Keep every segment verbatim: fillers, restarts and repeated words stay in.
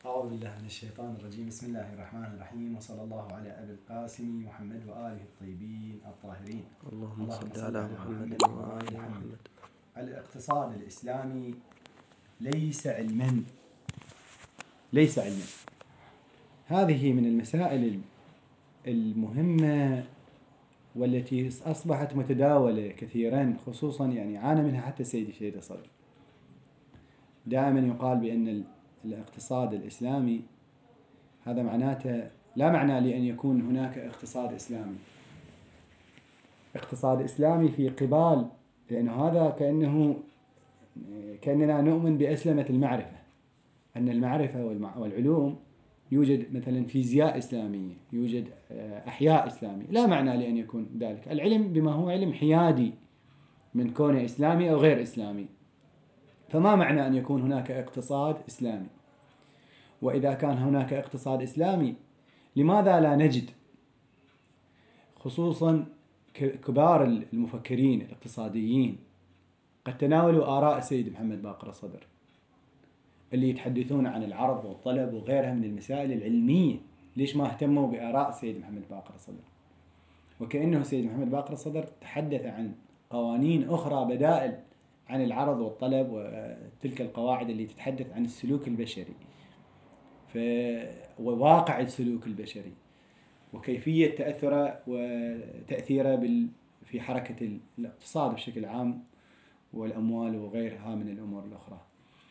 أعوذ بالله من الشيطان الرجيم. بسم الله الرحمن الرحيم، وصلى الله على أبي القاسم محمد وآله الطيبين الطاهرين. اللهم صل على محمد وآل محمد. الاقتصاد الإسلامي ليس علما ليس علما هذه من المسائل المهمة والتي أصبحت متداولة كثيرا، خصوصا يعني عانى منها حتى السيد الشهيد الصدر. دائما يقال بأن الاقتصاد الإسلامي هذا معناته لا معنى لأن يكون هناك اقتصاد إسلامي اقتصاد إسلامي في قبال، لأنه هذا كأنه كأننا نؤمن بأسلمة المعرفة، أن المعرفة والعلوم يوجد مثلا فيزياء إسلامية، يوجد أحياء إسلامي. لا معنى لأن يكون ذلك العلم بما هو علم حيادي من كونه إسلامي أو غير إسلامي. فما معنى أن يكون هناك اقتصاد إسلامي؟ وإذا كان هناك اقتصاد إسلامي لماذا لا نجد خصوصا كبار المفكرين الاقتصاديين قد تناولوا آراء السيد محمد باقر الصدر اللي يتحدثون عن العرض والطلب وغيرها من المسائل العلمية؟ ليش ما اهتموا بآراء السيد محمد باقر الصدر؟ وكأنه السيد محمد باقر الصدر تحدث عن قوانين أخرى بدائل عن العرض والطلب وتلك القواعد اللي تتحدث عن السلوك البشري وواقع السلوك البشري وكيفية تأثره وتأثيره في حركة الاقتصاد بشكل عام والأموال وغيرها من الأمور الأخرى.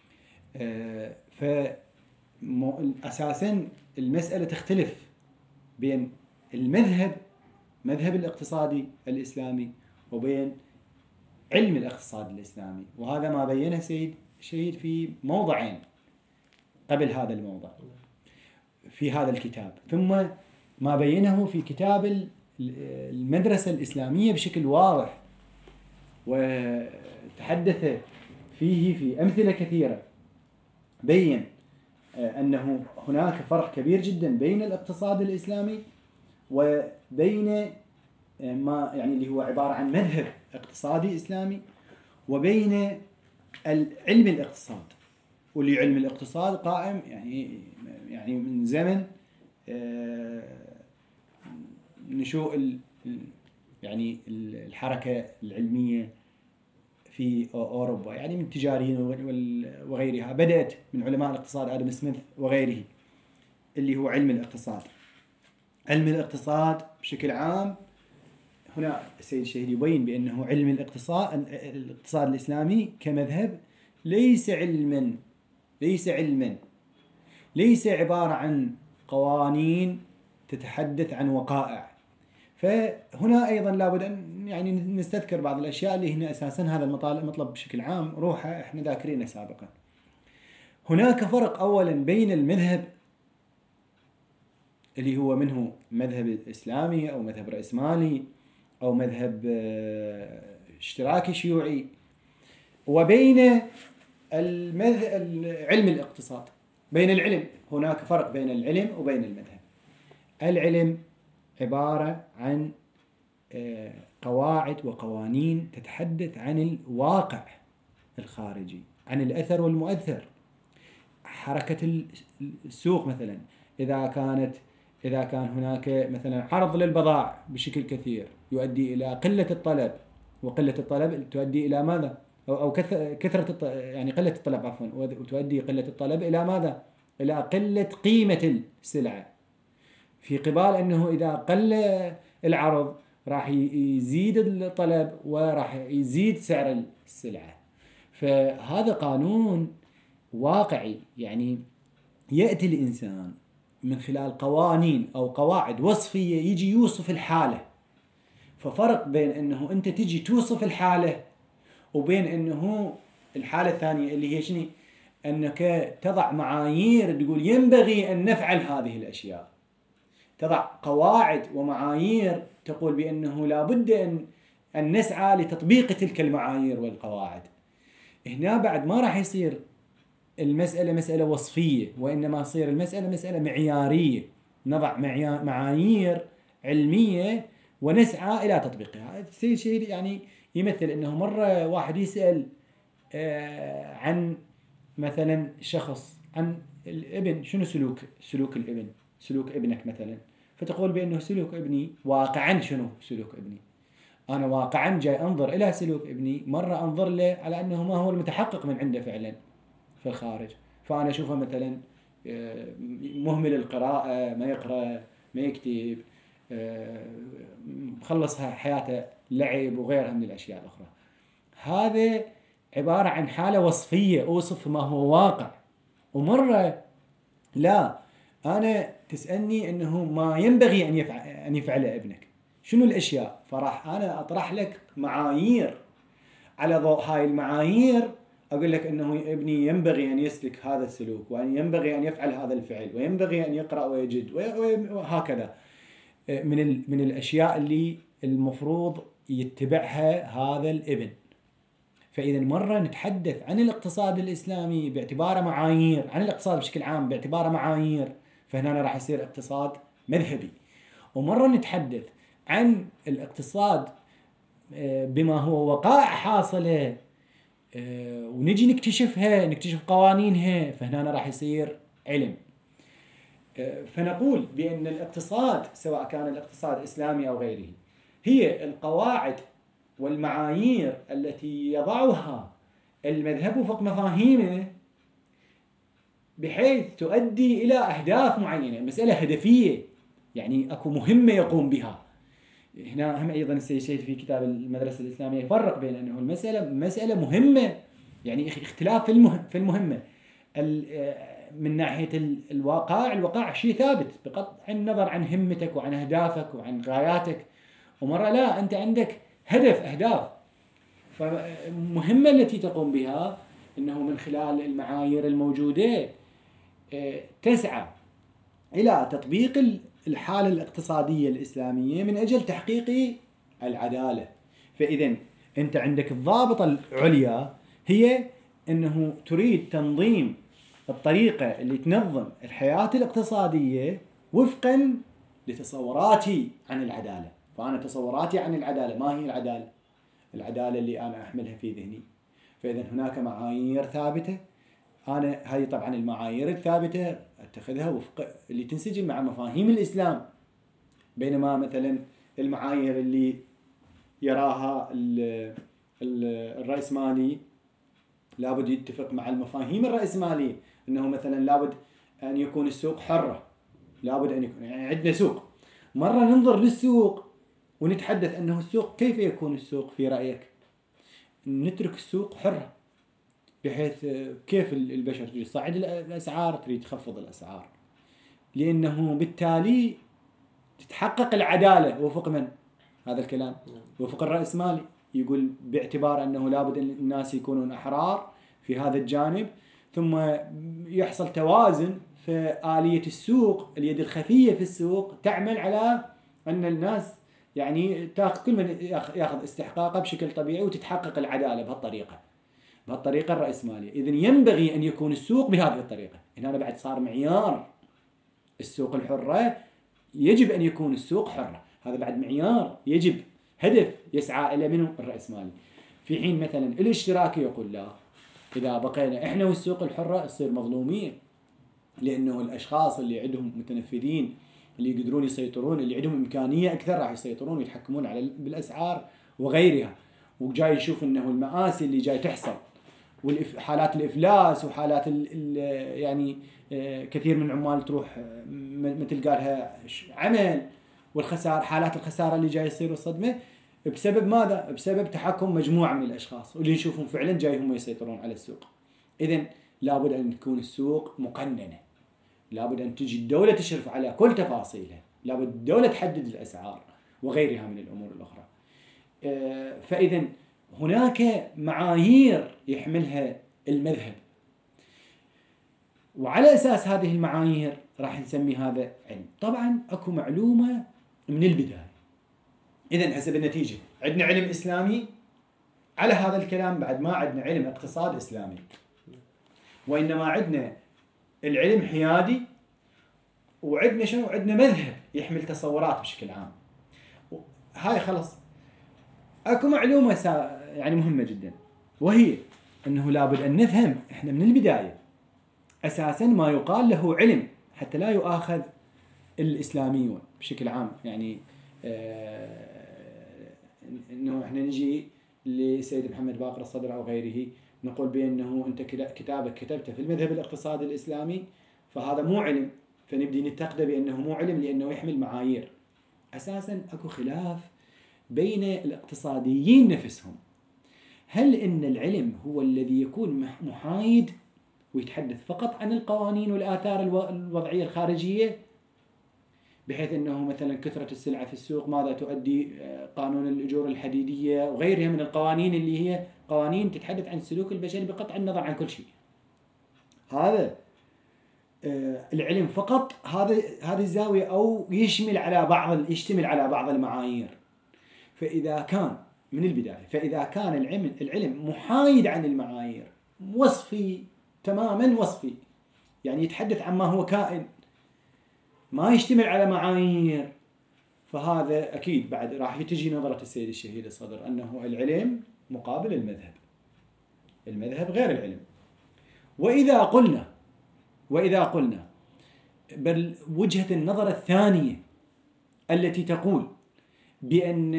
فأساسا المسألة تختلف بين المذهب مذهب الاقتصادي الإسلامي وبين علم الاقتصاد الإسلامي، وهذا ما بينه سيد شهيد في موضعين قبل هذا الموضع في هذا الكتاب، ثم ما بينه في كتاب المدرسة الإسلامية بشكل واضح، وتحدث فيه في أمثلة كثيرة بين أنه هناك فرق كبير جدا بين الاقتصاد الإسلامي وبين ما يعني اللي هو عبارة عن مذهب اقتصادي إسلامي وبين علم الاقتصاد، واللي علم الاقتصاد قائم يعني يعني من زمن نشوء يعني الحركة العلمية في أوروبا، يعني من التجاريين وغيرها، بدأت من علماء الاقتصاد آدم سميث وغيره اللي هو علم الاقتصاد. علم الاقتصاد بشكل عام هنا السيد الشهيد يبين بأنه علم الاقتصاد الاقتصاد الإسلامي كمذهب ليس علما ليس علما ليس عبارة عن قوانين تتحدث عن وقائع. فهنا أيضا لابد أن يعني نستذكر بعض الأشياء اللي هنا أساسا هذا المطلب بشكل عام روحه إحنا ذاكرينه سابقا. هناك فرق أولا بين المذهب اللي هو منه مذهب إسلامي أو مذهب رأسمالي أو مذهب اشتراكي شيوعي، وبين المذهب علم الاقتصاد. بين العلم هناك فرق بين العلم وبين المذهب. العلم عبارة عن قواعد وقوانين تتحدث عن الواقع الخارجي، عن الأثر والمؤثر. حركة السوق مثلا، إذا كانت إذا كان هناك مثلا عرض للبضائع بشكل كثير يؤدي إلى قلة الطلب، وقلة الطلب تؤدي إلى ماذا؟ أو أو كثرة يعني قلة الطلب عفوا، وتؤدي قلة الطلب إلى ماذا؟ إلى قلة قيمة السلعة، في قبال أنه إذا قل العرض راح يزيد الطلب وراح يزيد سعر السلعة. فهذا قانون واقعي، يعني يأتي الإنسان من خلال قوانين أو قواعد وصفية يجي يوصف الحالة. ففرق بين أنه أنت تجي توصف الحالة وبين أنه الحالة الثانية اللي هي شنو؟ أنك تضع معايير تقول ينبغي أن نفعل هذه الأشياء، تضع قواعد ومعايير تقول بأنه لا بد أن أن نسعى لتطبيق تلك المعايير والقواعد. هنا بعد ما راح يصير المسألة مسألة وصفية، وإنما تصير المسألة مسألة معيارية، نضع معايير علمية ونسعى إلى تطبيقها. السيد الشهيد يعني يمثل أنه مرة واحد يسأل عن مثلا شخص عن الابن شنو سلوك سلوك الابن سلوك ابنك مثلا، فتقول بأنه سلوك ابني واقعا شنو سلوك ابني. أنا واقعا جاي أنظر إلى سلوك ابني، مرة أنظر له على أنه ما هو المتحقق من عنده فعلا في الخارج، فأنا أشوفه مثلا مهمل القراءة، ما يقرأ ما يكتب، مخلصها حياته لعب وغيرها من الأشياء الأخرى. هذا عبارة عن حالة وصفية أوصف ما هو واقع. ومرة لا، أنا تسألني أنه ما ينبغي أن يفعل أن يفعله ابنك شنو الأشياء، فراح أنا أطرح لك معايير، على ضوء هاي المعايير أقول لك أنه ابني ينبغي أن يسلك هذا السلوك، وأن ينبغي أن يفعل هذا الفعل، وينبغي أن يقرأ ويجد، وهكذا من من الأشياء اللي المفروض يتبعها هذا الابن. فإذا مرة نتحدث عن الاقتصاد الإسلامي باعتباره معايير، عن الاقتصاد بشكل عام باعتباره معايير، فهنا راح يصير اقتصاد مذهبي. ومرة نتحدث عن الاقتصاد بما هو وقائع حاصلة ونجي نكتشفها، نكتشف قوانينها، فهنا راح يصير علم. فنقول بأن الاقتصاد سواء كان الاقتصاد الإسلامي أو غيره هي القواعد والمعايير التي يضعها المذهب وفق مفاهيمه بحيث تؤدي إلى أهداف معينة، مسألة هدفية، يعني أكو مهمة يقوم بها. هنا هم أيضا السيد الشيخ في كتاب المدرسة الإسلامية يفرق بين أنه المسألة مسألة مهمة، يعني اختلاف في المهم في المهمة من ناحية الواقع. الواقع شيء ثابت بقطع النظر عن همتك وعن أهدافك وعن غاياتك، ومرة لا، أنت عندك هدف أهداف. فالمهمة التي تقوم بها أنه من خلال المعايير الموجودة تسعى إلى تطبيق الحالة الاقتصادية الإسلامية من أجل تحقيق العدالة. فإذا أنت عندك الضابطة العليا هي أنه تريد تنظيم الطريقة اللي تنظم الحياة الاقتصادية وفقا لتصوراتي عن العدالة. فأنا تصوراتي عن العدالة، ما هي العدالة؟ العدالة اللي أنا أحملها في ذهني. فإذا هناك معايير ثابتة، أنا هذه طبعا المعايير الثابتة أتخذها وفق اللي تنسجم مع مفاهيم الإسلام، بينما مثلا المعايير اللي يراها الرأسمالي لابد يتفق مع المفاهيم الرأسمالية، أنه مثلا لابد أن يكون السوق حرة، لابد أن يكون، يعني عندنا سوق، مرة ننظر للسوق ونتحدث أنه السوق كيف يكون السوق في رأيك؟ نترك السوق حرة، بحيث كيف البشر تريد تصعد الأسعار، تريد تخفض الأسعار، لأنه بالتالي تتحقق العدالة وفق من؟ هذا الكلام وفق الرأسمالي، يقول باعتبار أنه لابد أن الناس يكونون أحرار في هذا الجانب، ثم يحصل توازن في آلية السوق، اليد الخفية في السوق تعمل على أن الناس يعني تاخذ كل من ياخذ استحقاقه بشكل طبيعي وتتحقق العدالة بهالطريقة بهالطريقة الرأسمالية. إذن ينبغي أن يكون السوق بهذه الطريقة. هنا بعد صار معيار السوق الحرة، يجب أن يكون السوق حرة، هذا بعد معيار، يجب هدف يسعى إلى منه الرأسمالي. في حين مثلا الاشتراكي يقول لا، إذا بقينا إحنا والسوق الحرة تصير مظلومية، لأنه الأشخاص اللي عندهم متنفذين اللي يقدرون يسيطرون، اللي عندهم إمكانية أكثر راح يسيطرون ويتحكمون على بالأسعار وغيرها، وجاي يشوف أنه المآسي اللي جاي تحصل وحالات الإفلاس وحالات ال ال يعني كثير من العمال تروح ما تلقى لها عمل، والخسارة، حالات الخسارة اللي جاي يصير والصدمة بسبب ماذا؟ بسبب تحكم مجموعة من الأشخاص واللي يشوفون فعلا جاي هم يسيطرون على السوق. إذن لابد أن تكون السوق مقننة، لابد أن تجي الدولة تشرف على كل تفاصيلها، لابد الدولة تحدد الأسعار وغيرها من الأمور الأخرى. فإذا هناك معايير يحملها المذهب، وعلى أساس هذه المعايير راح نسمي هذا علم. طبعا أكو معلومة من البداية، إذن حسب النتيجة عندنا علم إسلامي، على هذا الكلام بعد ما عندنا علم اقتصاد إسلامي، وإنما عندنا العلم حيادي، وعندنا شنو؟ عندنا مذهب يحمل تصورات بشكل عام. هاي خلص. أكو معلومة يعني مهمة جدا، وهي أنه لابد أن نفهم إحنا من البداية أساسا ما يقال له علم حتى لا يؤاخذ الإسلاميون بشكل عام. يعني آه إنه إحنا نجي لسيد محمد باقر الصدر أو غيره نقول بأنه أنت كتابك كتبته في المذهب الاقتصادي الإسلامي فهذا مو علم، فنبدي ننتقده بأنه مو علم لأنه يحمل معايير. أساسا أكو خلاف بين الاقتصاديين نفسهم، هل إن العلم هو الذي يكون محايد ويتحدث فقط عن القوانين والآثار الوضعية الخارجية، بحيث أنه مثلا كثرة السلعة في السوق ماذا تؤدي، قانون الأجور الحديدية وغيرها من القوانين اللي هي قوانين تتحدث عن السلوك البشري بقطع النظر عن كل شيء. هذا العلم فقط هذا هذه الزاوية، أو يشمل على بعض يشتمل على بعض المعايير. فإذا كان من البداية فإذا كان العلم العلم محايد عن المعايير، وصفي تماما، وصفي يعني يتحدث عن ما هو كائن، ما يشتمل على معايير، فهذا أكيد بعد راح تجي نظرة السيد الشهيد الصدر أنه العلم مقابل المذهب، المذهب غير العلم. وإذا قلنا وإذا قلنا بل وجهة النظر الثانية التي تقول بأن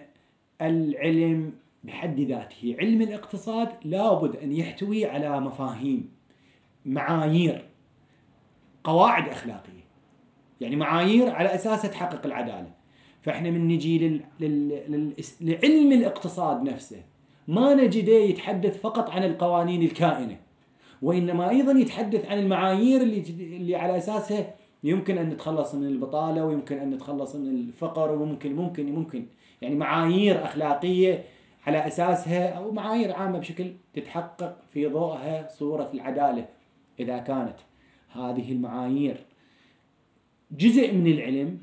العلم بحد ذاته علم الاقتصاد لابد أن يحتوي على مفاهيم، معايير، قواعد أخلاقية، يعني معايير على أساسها تحقق العدالة. فإحنا من نجي لل... لل... لل... لعلم الاقتصاد نفسه ما نجده يتحدث فقط عن القوانين الكائنة، وإنما أيضا يتحدث عن المعايير اللي, اللي على أساسها يمكن أن نتخلص من البطالة، ويمكن أن نتخلص من الفقر، وممكن ممكن ممكن يعني معايير أخلاقية على أساسها، أو معايير عامة بشكل تتحقق في ضوءها صورة العدالة. إذا كانت هذه المعايير جزء من العلم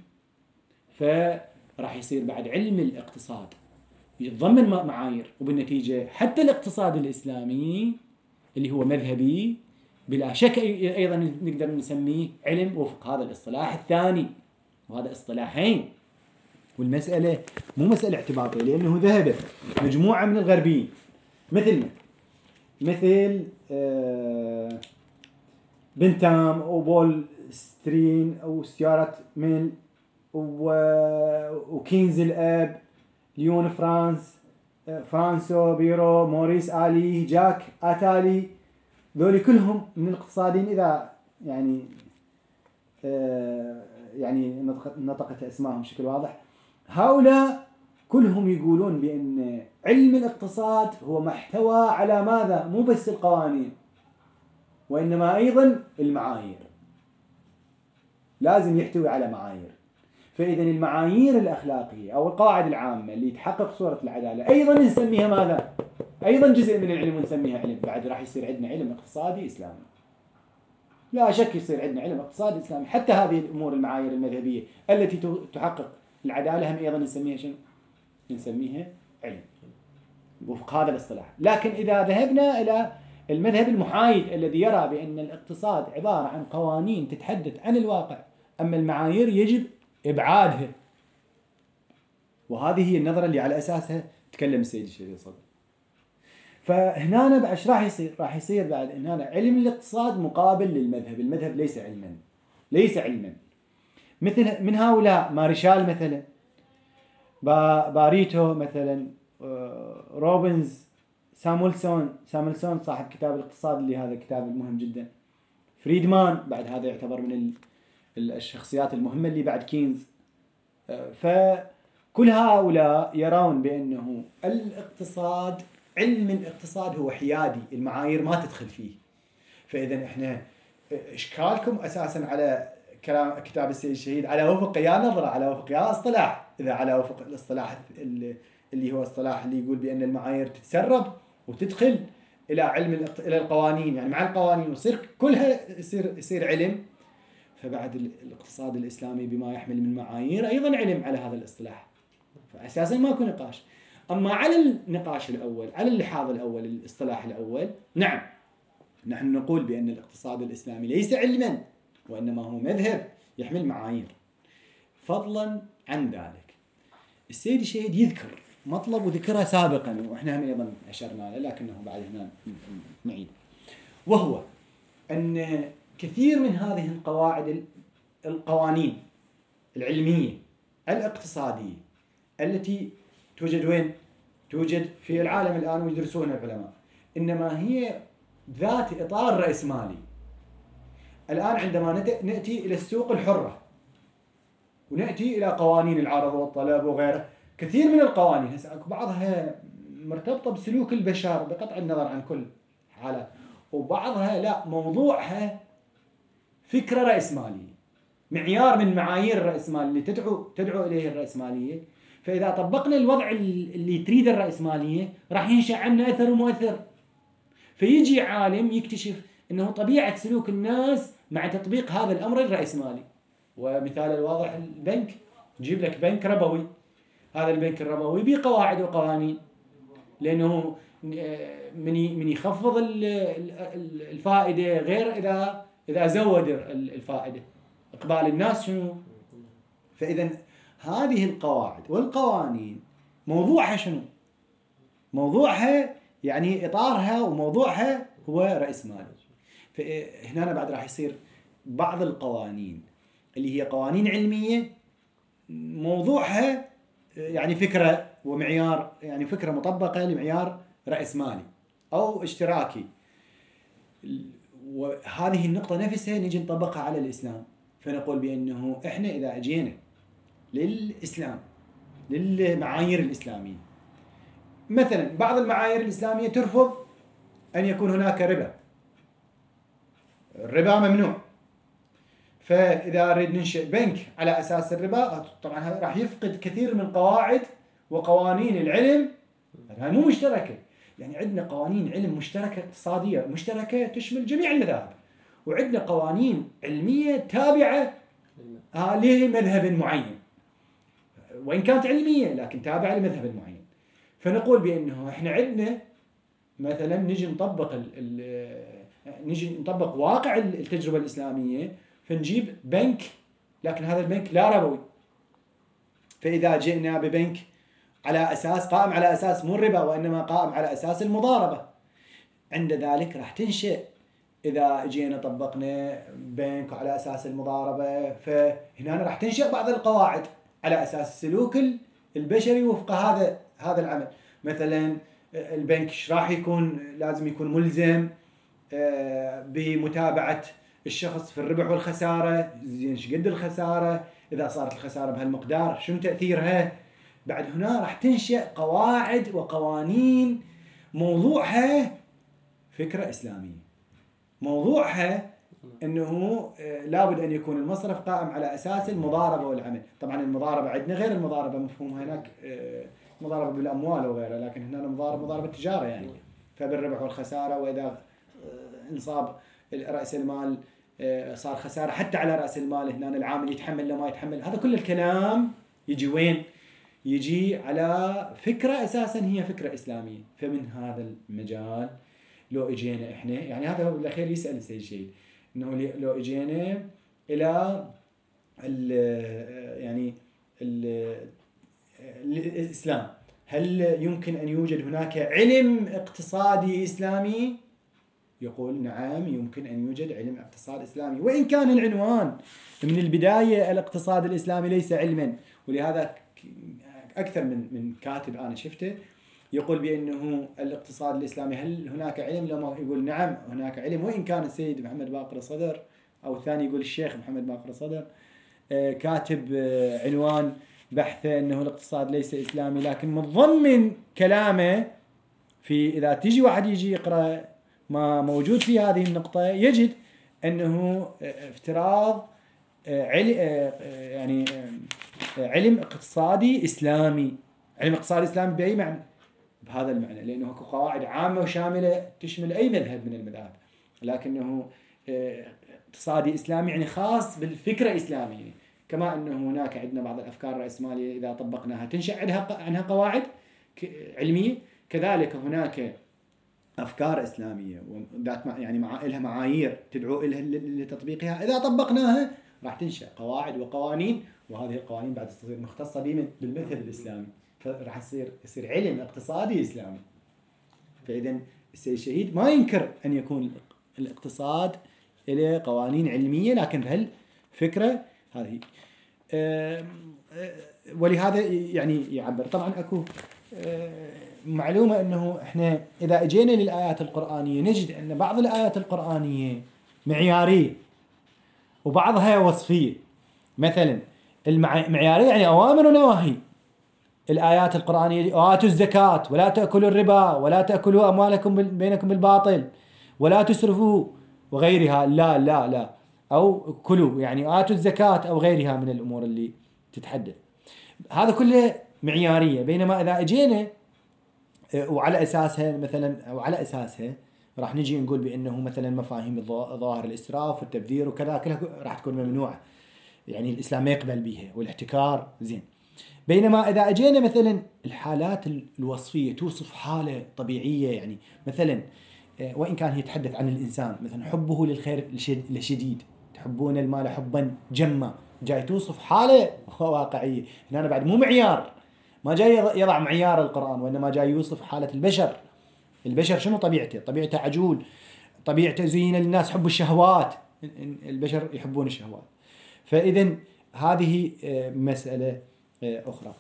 فراح يصير بعد علم الاقتصاد يتضمن معايير، وبالنتيجة حتى الاقتصاد الإسلامي اللي هو مذهبي بلا شك أيضا نقدر نسميه علم وفق هذا الاصطلاح الثاني، وهذا اصطلاحين. والمسألة مو مسألة اعتباطية، لأنه ذهب مجموعة من الغربيين مثلنا، مثل آه بنتام وبول سترين أو ستيارت ميل وكينز الأب، ليون فرانس، فرانسو بيرو، موريس آلي، جاك آتالي، ذولي كلهم من الاقتصاديين إذا يعني آه يعني نطقت اسمائهم بشكل واضح. هؤلاء كلهم يقولون بأن علم الاقتصاد هو محتوى على ماذا؟ مو بس القوانين وإنما أيضا المعايير، لازم يحتوي على معايير. فإذا المعايير الأخلاقية أو القواعد العامة اللي تحقق صورة العدالة أيضا نسميها ماذا؟ أيضا جزء من العلم ونسميها علم. بعد راح يصير عندنا علم اقتصادي إسلامي، لا شك يصير عندنا علم اقتصادي إسلامي. حتى هذه الأمور المعايير المذهبية التي تحقق العدالة هم أيضا نسميها شنو؟ نسميها علم وفق هذا الاصطلاح. لكن إذا ذهبنا إلى المذهب المحايد الذي يرى بأن الاقتصاد عبارة عن قوانين تتحدث عن الواقع، أما المعايير يجب إبعادها، وهذه هي النظرة اللي على أساسها تكلم السيد الشهيد الصدر. فهنا بعد ايش راح يصير؟ راح يصير بعد ان هنا علم الاقتصاد مقابل للمذهب، المذهب ليس علما، ليس علما. مثل من هؤلاء ماريشال مثلا، باريتو مثلا، روبنز، سامولسون، سامولسون صاحب كتاب الاقتصاد اللي هذا كتاب مهم جدا، فريدمان بعد هذا يعتبر من الشخصيات المهمة اللي بعد كينز. فكل هؤلاء يرون بأنه الاقتصاد، علم الاقتصاد هو حيادي، المعايير ما تدخل فيه. فإذا احنا اشكالكم اساسا على كلام كتاب السيد الشهيد على وفق يا نظرة، على وفق يا اصطلاح. اذا على وفق الاصطلاح اللي هو اصطلاح اللي يقول بأن المعايير تتسرب وتدخل الى علم الى القوانين، يعني مع القوانين ويصير كلها يصير يصير علم، فبعد الاقتصاد الاسلامي بما يحمل من معايير ايضا علم على هذا الاصطلاح. فاساسا ماكو نقاش. أما على النقاش الأول، على اللحاظ الأول، الاصطلاح الأول، نعم نحن نقول بأن الاقتصاد الإسلامي ليس علما وإنما هو مذهب يحمل معايير. فضلا عن ذلك السيد الشهيد يذكر مطلب وذكرها سابقا وإحنا هم أيضا أشرنا له، لكنه بعد هنا نعيد، وهو أن كثير من هذه القواعد القوانين العلمية الاقتصادية التي توجد وين؟ توجد في العالم الآن ويدرسونها العلماء، إنما هي ذات إطار رأسمالي. الآن عندما نأتي إلى السوق الحرة ونأتي إلى قوانين العرض والطلب وغيره، كثير من القوانين هسه بعضها مرتبطة بسلوك البشر بقطع النظر عن كل حالة، وبعضها لا، موضوعها فكرة رأسمالية، معيار من معايير الرأسمال اللي تدعو تدعو إليه الرأسمالية. فإذا طبقنا الوضع اللي تريد الرأسمالية راح ينشأ عنه أثر ومؤثر. فيجي عالم يكتشف أنه طبيعة سلوك الناس مع تطبيق هذا الأمر الرأسمالي. ومثال الواضح البنك، نجيب لك بنك ربوي، هذا البنك الربوي بقواعد وقوانين، لأنه من من يخفض الفائدة غير إذا إذا زود الفائدة، إقبال الناس شنو. فإذا هذه القواعد والقوانين موضوعها شنو؟ موضوعها يعني إطارها وموضوعها هو رأسمالي. فهنا بعد راح يصير بعض القوانين اللي هي قوانين علمية موضوعها يعني فكرة ومعيار، يعني فكرة مطبقة لمعيار رأسمالي أو اشتراكي. وهذه النقطة نفسها نجي نطبقها على الإسلام، فنقول بأنه إحنا إذا أجينا للإسلام للمعايير الإسلامية، مثلا بعض المعايير الإسلامية ترفض أن يكون هناك ربا، الربا ممنوع. فإذا نريد ننشئ بنك على أساس الربا، طبعا هذا راح يفقد كثير من قواعد وقوانين العلم، هذا مو مشتركة. يعني عندنا قوانين علم مشتركة اقتصادية مشتركة تشمل جميع المذاهب، وعندنا قوانين علمية تابعة لمذهب معين، وإن كانت علمية لكن تابعة لمذهب معين. فنقول بأنه إحنا عندنا مثلا نجي نطبق ال نجي نطبق واقع التجربة الإسلامية، فنجيب بنك، لكن هذا البنك لا ربوي. فإذا جئنا ببنك على أساس قائم على أساس مو الربا وإنما قائم على أساس المضاربة، عند ذلك راح تنشئ. إذا جينا طبقنا بنك على أساس المضاربة، فهنا راح تنشئ بعض القواعد على أساس السلوك البشري وفق هذا هذا العمل. مثلا البنك راح يكون لازم يكون ملزم بمتابعة الشخص في الربح والخسارة، زين ايش قد الخسارة، إذا صارت الخسارة بهالمقدار شنو تأثيرها. بعد هنا راح تنشأ قواعد وقوانين موضوعها فكرة إسلامية، موضوعها أنه لابد أن يكون المصرف قائم على أساس المضاربة والعمل. طبعا المضاربة عندنا غير المضاربة مفهومها هناك مضاربة بالأموال وغيرها، لكن هنا المضاربة مضاربة تجارة يعني، فبالربح والخسارة. وإذا انصاب رأس المال صار خسارة حتى على رأس المال، هنا العامل يتحمل لما يتحمل. هذا كل الكلام يجي وين؟ يجي على فكرة أساسا هي فكرة إسلامية. فمن هذا المجال لو اجينا احنا، يعني هذا بالاخير يسأل السيد شهيد انه لو اجينا الى ال يعني ال الاسلام، هل يمكن ان يوجد هناك علم اقتصادي اسلامي؟ يقول نعم، يمكن ان يوجد علم اقتصاد اسلامي، وان كان العنوان من البداية الاقتصاد الاسلامي ليس علما. ولهذا اكثر من من كاتب انا شفته يقول بأنه الاقتصاد الإسلامي هل هناك علم؟ لما يقول نعم هناك علم، وإن كان السيد محمد باقر الصدر أو الثاني يقول الشيخ محمد باقر الصدر كاتب عنوان بحثه أنه الاقتصاد ليس إسلامي، لكن متضمن كلامه في إذا تيجي واحد يجي يقرأ ما موجود في هذه النقطة يجد أنه افتراض يعني علم اقتصادي إسلامي. علم اقتصادي إسلامي بأي معنى؟ بهذا المعنى، لأنه هو قواعد عامة وشاملة تشمل أي مذهب من المذاهب، لكنه اقتصادي إسلامي يعني خاص بالفكرة الإسلامية. كما أنه هناك عندنا بعض الأفكار الرأسمالية إذا طبقناها تنشأ عنها قواعد علمية، كذلك هناك أفكار إسلامية وذات يعني مع لها معايير تدعو إلى لتطبيقها، إذا طبقناها راح تنشأ قواعد وقوانين، وهذه القوانين بعد تصير مختصة بالمذهب الإسلامي، فراح يصير يصير علم اقتصادي إسلامي. فإذا السيد الشهيد ما ينكر أن يكون الاقتصاد إلى قوانين علمية، لكن بهالفكرة هذه. ولهذا يعني يعبر. طبعا أكو معلومة أنه إحنا إذا أجينا للآيات القرآنية نجد أن بعض الآيات القرآنية معيارية وبعضها وصفية. مثلا المعيارية يعني أوامر ونواهي. الآيات القرآنية: وآتوا الزكاة ولا تأكلوا الربا ولا تأكلوا أموالكم بينكم بالباطل ولا تسرفوا وغيرها. لا لا لا أو كلوا، يعني آتوا الزكاة أو غيرها من الأمور اللي تتحدث. هذا كله معيارية. بينما إذا أجينا وعلى أساسها مثلا أو على أساسها راح نجي نقول بأنه مثلا مفاهيم ظاهر الإسراف والتبذير وكذا كلها راح تكون ممنوعة، يعني الإسلام ما يقبل بيها، والاحتكار زين. بينما إذا أجينا مثلا الحالات الوصفية توصف حالة طبيعية، يعني مثلا وإن كان هي تحدث عن الإنسان مثلا حبه للخير لشديد، تحبون المال حبا جما، جاي توصف حالة واقعية. هنا أنا بعد مو معيار، ما جاي يضع معيار القرآن، وإنما جاي يوصف حالة البشر. البشر شنو طبيعته؟ طبيعته عجول، طبيعته زين للناس حب الشهوات، البشر يحبون الشهوات. فإذا هذه مسألة أخرى.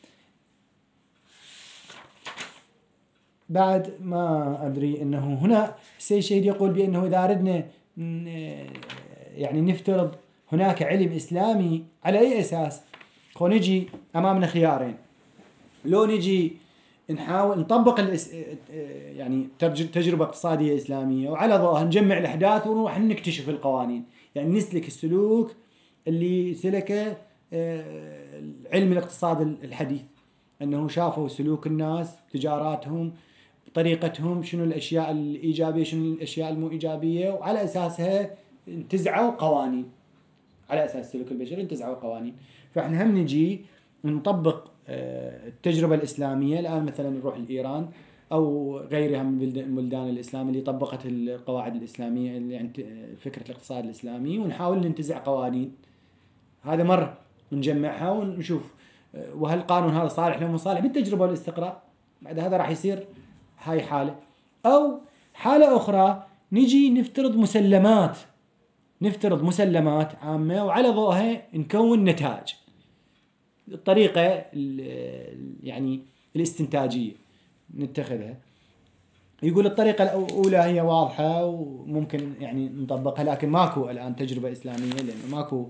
بعد ما أدري أنه هنا السيد شهيد يقول بأنه إذا أردنا يعني نفترض هناك علم إسلامي على أي أساس، خو نجي أمامنا خيارين: لو نجي نحاول نطبق يعني تجربة اقتصادية إسلامية وعلى ضوءها نجمع الأحداث ونروح نكتشف القوانين، يعني نسلك السلوك اللي سلكه علم الاقتصاد الحديث، أنه شافوا سلوك الناس، تجاراتهم، طريقتهم، شنو الأشياء الإيجابية شنو الأشياء المو إيجابية، وعلى أساسها انتزعوا قوانين. على أساس سلوك البشر انتزعوا قوانين. فإحنا هم نجي نطبق التجربة الإسلامية. الآن مثلا نروح لإيران أو غيرها من البلدان الإسلام اللي طبقت القواعد الإسلامية، يعني فكرة الاقتصاد الإسلامي، ونحاول ننتزع قوانين. هذا مرة نجمعها ونشوف وهل القانون هذا صالح لهم صالح بالتجربة والاستقراء. بعد هذا راح يصير هاي حالة. أو حالة أخرى نجي نفترض مسلمات، نفترض مسلمات عامة وعلى ضوءها نكون نتائج. الطريقة يعني الاستنتاجية نتخذها. يقول الطريقة الأولى هي واضحة وممكن يعني نطبقها، لكن ماكو الآن تجربة إسلامية، لأنه ماكو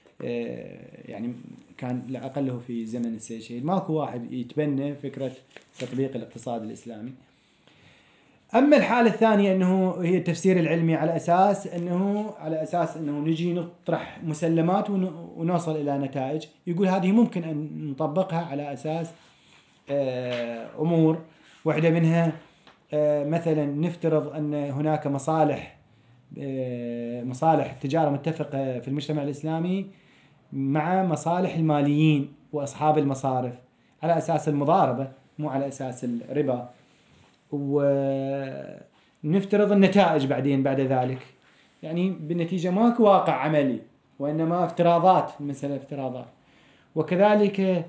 يعني كان لأقله في زمن السيد شهيد ماكو واحد يتبنى فكرة تطبيق الاقتصاد الإسلامي. أما الحالة الثانية أنه هي التفسير العلمي على أساس أنه على أساس أنه نجي نطرح مسلمات ونوصل إلى نتائج. يقول هذه ممكن أن نطبقها على أساس أمور. واحدة منها مثلا نفترض أن هناك مصالح مصالح التجارة متفقة في المجتمع الإسلامي مع مصالح الماليين وأصحاب المصارف على أساس المضاربة مو على أساس الربا، ونفترض النتائج بعدين بعد ذلك. يعني بالنتيجة ماكو واقع عملي، وإنما افتراضات، المسألة افتراضات. وكذلك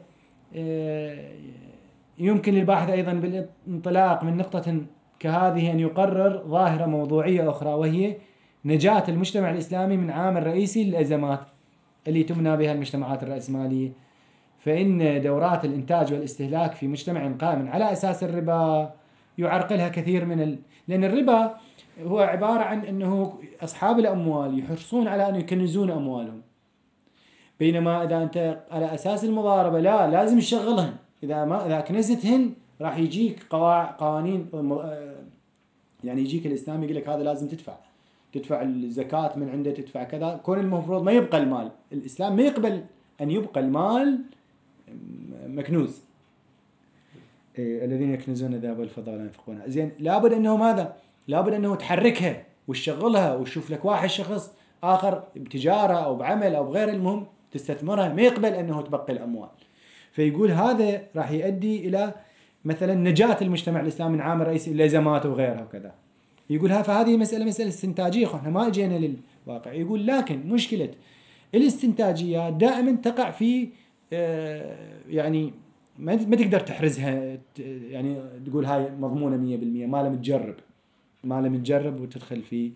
يمكن للباحث أيضا بالانطلاق من نقطة كهذه أن يقرر ظاهرة موضوعية أخرى، وهي نجاة المجتمع الإسلامي من عامل رئيسي للأزمات اللي تمنى بها المجتمعات الرأسمالية. فإن دورات الإنتاج والاستهلاك في مجتمع قائم على أساس الربا يعرقلها كثير من ال... لأن الربا هو عبارة عن أنه أصحاب الأموال يحرصون على أن يكنزون أموالهم، بينما إذا أنت على أساس المضاربة لا، لازم تشغلهن. إذا ما إذا كنزتهن راح يجيك قوا... قوانين، يعني يجيك الإسلام يقول لك هذا لازم تدفع تدفع الزكاة من عنده، تدفع كذا. كون المفروض ما يبقى المال، الإسلام ما يقبل أن يبقى المال مكنوز. إيه الذين يكنزون الذهب والفضة ولا ينفقونها. زين، لابد أنه ماذا؟ لابد أنه تحركها وتشغلها وتشوف لك واحد شخص آخر بتجارة أو بعمل أو بغير، المهم تستثمرها. ما يقبل أنه تبقي الأموال. فيقول هذا راح يؤدي إلى مثلا نجاة المجتمع الإسلامي من عامل رئيسي الأزمات وغيرها وكذا. يقولها فهذه مسألة مسألة استنتاجية، احنا ما اجينا للواقع. يقول لكن مشكلة الاستنتاجية دائما تقع في يعني ما تقدر تحرزها، يعني تقول هاي مضمونة مية بالمية ما لم تجرب ما لم تجرب وتدخل في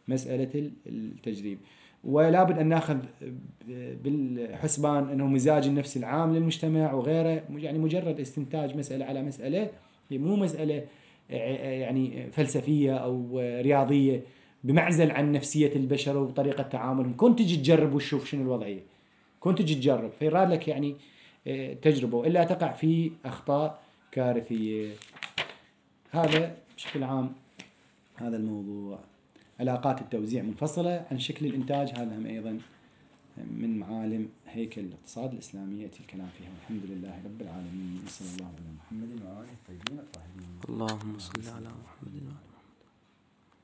مسألة التجريب. ولا بد أن نأخذ بالحسبان أنه مزاج النفس العام للمجتمع وغيره، يعني مجرد استنتاج مسألة على مسألة هي مو مسألة يعني فلسفية أو رياضية بمعزل عن نفسية البشر وطريقة تعاملهم. كنت تجي تجرب وتشوف شنو الوضعية، كنت تجي تجرب فيراد لك يعني تجربة، وإلا تقع في أخطاء كارثية. هذا بشكل عام هذا الموضوع. علاقات التوزيع منفصلة عن شكل الإنتاج، هذا هم أيضا من معالم هيكل الاقتصاد الإسلامي يأتي الكلام فيها. والحمد لله رب العالمين، صلى الله على محمد وآله الطيبين الطاهرين. اللهم صل على محمد وآله.